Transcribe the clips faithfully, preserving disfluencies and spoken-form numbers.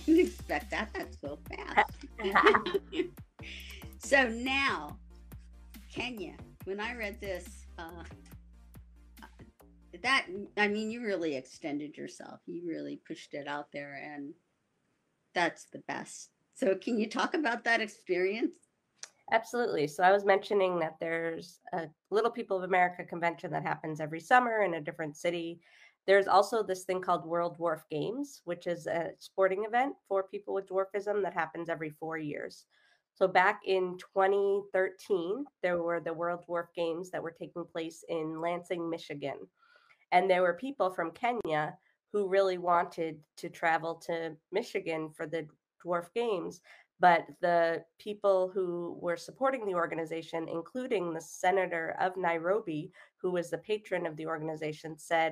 didn't expect that. That's so fast. So now, Kenya. When I read this, uh, that I mean, you really extended yourself. You really pushed it out there, and that's the best. So, can you talk about that experience? Absolutely. So I was mentioning that there's a Little People of America convention that happens every summer in a different city. There's also this thing called World Dwarf Games, which is a sporting event for people with dwarfism that happens every four years. So back in twenty thirteen, there were the World Dwarf Games that were taking place in Lansing, Michigan. And there were people from Kenya who really wanted to travel to Michigan for the Dwarf Games. But the people who were supporting the organization, including the senator of Nairobi, who was the patron of the organization, said,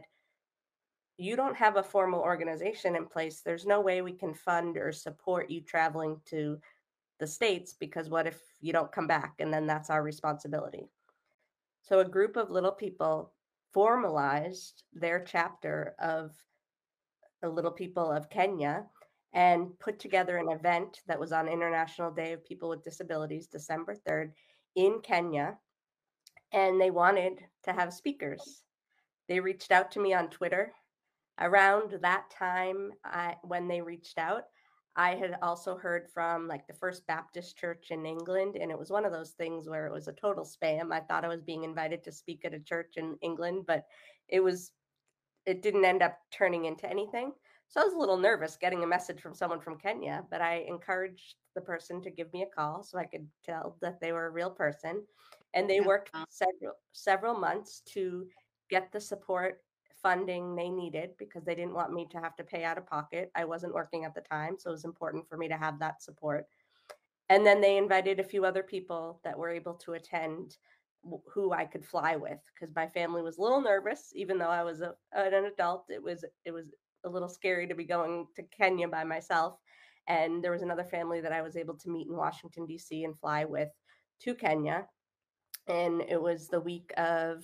you don't have a formal organization in place. There's no way we can fund or support you traveling to the States, because what if you don't come back? And then that's our responsibility. So a group of little people formalized their chapter of the Little People of Kenya and put together an event that was on International Day of People with Disabilities, December third, in Kenya. And they wanted to have speakers. They reached out to me on Twitter. Around that time, I, when they reached out, I had also heard from like the First Baptist Church in England, and it was one of those things where it was a total spam. I thought I was being invited to speak at a church in England, but it was it didn't end up turning into anything. So I was a little nervous getting a message from someone from Kenya, but I encouraged the person to give me a call so I could tell that they were a real person. And they Oh, worked wow. several several months to get the support funding they needed, because they didn't want me to have to pay out of pocket. I wasn't working at the time, so it was important for me to have that support. And then they invited a few other people that were able to attend, who I could fly with, because my family was a little nervous. Even though I was a, an adult, it was it was a little scary to be going to Kenya by myself. And there was another family that I was able to meet in Washington, D C and fly with to Kenya. And it was the week of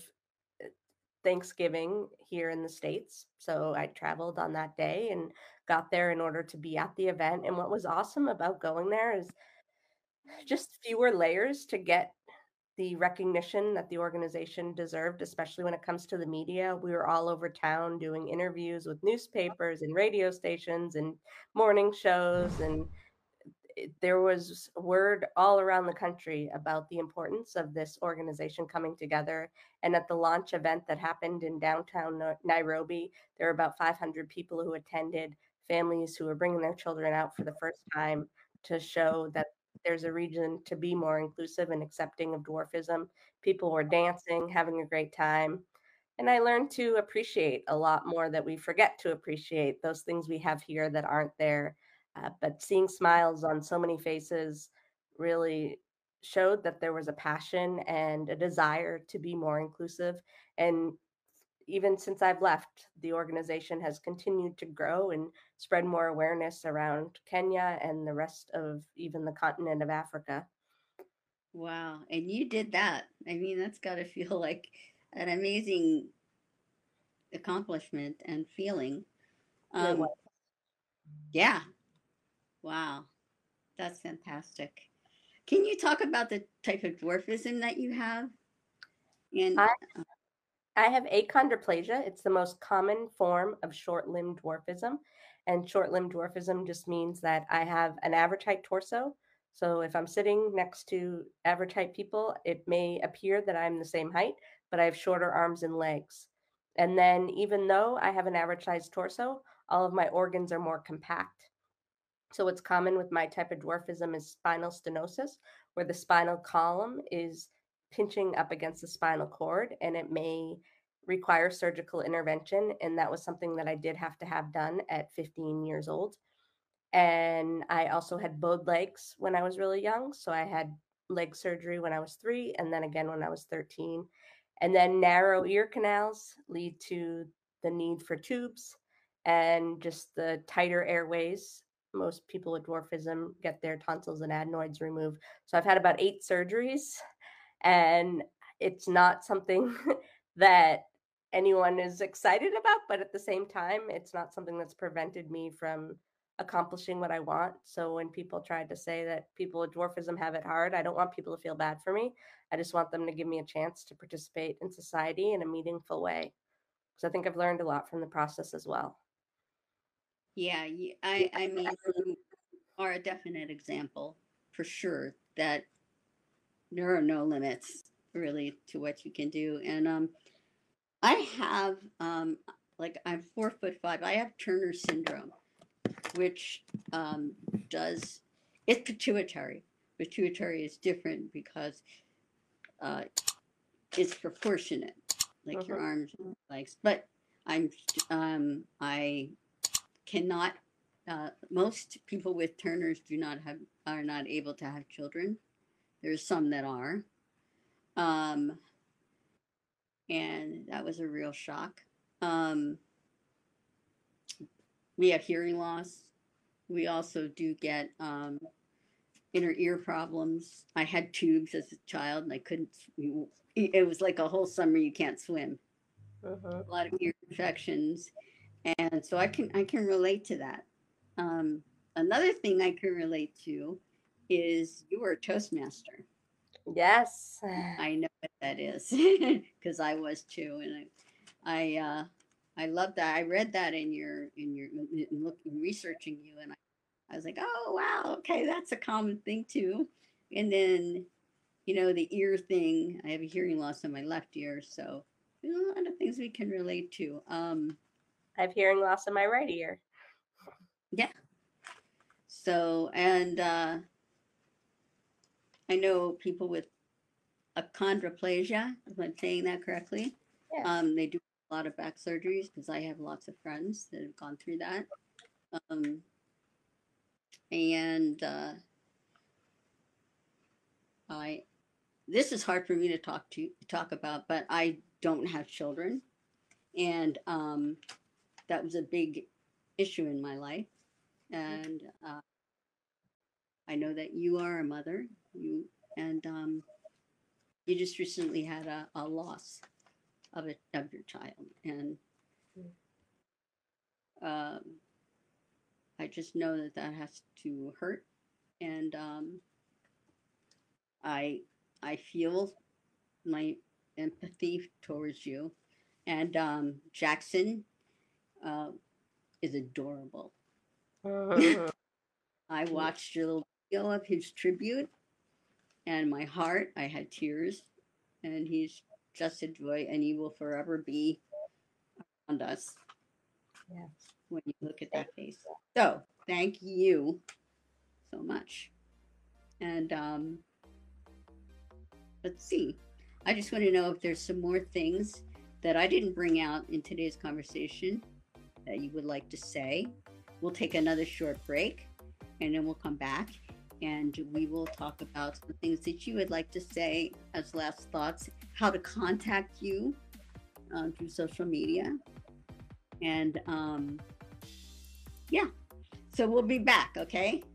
Thanksgiving here in the States. So I traveled on that day and got there in order to be at the event. And what was awesome about going there is just fewer layers to get the recognition that the organization deserved, especially when it comes to the media. We were all over town doing interviews with newspapers and radio stations and morning shows, and it, there was word all around the country about the importance of this organization coming together. And at the launch event that happened in downtown Nairobi, there were about five hundred people who attended, families who were bringing their children out for the first time to show that there's a reason to be more inclusive and accepting of dwarfism. People were dancing, having a great time. And I learned to appreciate a lot more that we forget to appreciate, those things we have here that aren't there. Uh, but seeing smiles on so many faces really showed that there was a passion and a desire to be more inclusive. And even since I've left, the organization has continued to grow and spread more awareness around Kenya and the rest of even the continent of Africa. Wow. And you did that. I mean, that's got to feel like an amazing accomplishment and feeling. It Um, was. yeah. Wow. That's fantastic. Can you talk about the type of dwarfism that you have? And I, I have achondroplasia. It's the most common form of short limbed dwarfism. And short limbed dwarfism just means that I have an average height torso. So if I'm sitting next to average height people, it may appear that I'm the same height, but I have shorter arms and legs. And then, even though I have an average sized torso, all of my organs are more compact. So what's common with my type of dwarfism is spinal stenosis, where the spinal column is pinching up against the spinal cord, and it may require surgical intervention. And that was something that I did have to have done at fifteen years old. And I also had bowed legs when I was really young. So I had leg surgery when I was three, and then again when I was thirteen. And then narrow ear canals lead to the need for tubes and just the tighter airways. Most people with dwarfism get their tonsils and adenoids removed. So I've had about eight surgeries, and it's not something that anyone is excited about, but at the same time, it's not something that's prevented me from accomplishing what I want. So when people tried to say that people with dwarfism have it hard, I don't want people to feel bad for me. I just want them to give me a chance to participate in society in a meaningful way. Because I think I've learned a lot from the process as well. Yeah, you, I, I mean, you are a definite example for sure that there are no limits really to what you can do. And um, I have, um, like, I'm four foot five. I have Turner syndrome, which um, does, it's pituitary. Pituitary is different because uh, it's proportionate, like your Mhm. arms and legs. But I'm, um, I cannot. Uh, most people with Turners do not have are not able to have children. There's some that are, um, and that was a real shock. Um, we have hearing loss. We also do get um, inner ear problems. I had tubes as a child, and I couldn't. It was like a whole summer you can't swim. Mhm. A lot of ear infections, and so I can I can relate to that. Um, another thing I can relate to is you were a Toastmaster. Yes. I know what that is because I was too, and I I uh, I love that. I read that in your in your in looking researching you, and I, I was like, oh wow, okay, that's a common thing too. And then you know the ear thing. I have a hearing loss in my left ear, so there's a lot of things we can relate to. Um, I have hearing loss in my right ear. yeah. So and uh, I know people with achondroplasia, if I'm saying that correctly. Yes. Um, they do a lot of back surgeries because I have lots of friends that have gone through that. Um, and uh, I, this is hard for me to talk to talk about, but I don't have children, and um, that was a big issue in my life. And uh, I know that you are a mother, you and um, you just recently had a, a loss of it of your child, and um, I just know that that has to hurt, and um, I I feel my empathy towards you. And um, Jackson uh, is adorable. Mhm. I watched your little video of his tribute, and my heart, I had tears. And he's just a joy, and he will forever be on us Yes. when you look at Thank that face. So thank you so much. And um, let's see. I just want to know if there's some more things that I didn't bring out in today's conversation that you would like to say. We'll take another short break and then we'll come back and we will talk about some things that you would like to say as last thoughts, how to contact you uh, through social media. And um, yeah, so we'll be back, okay?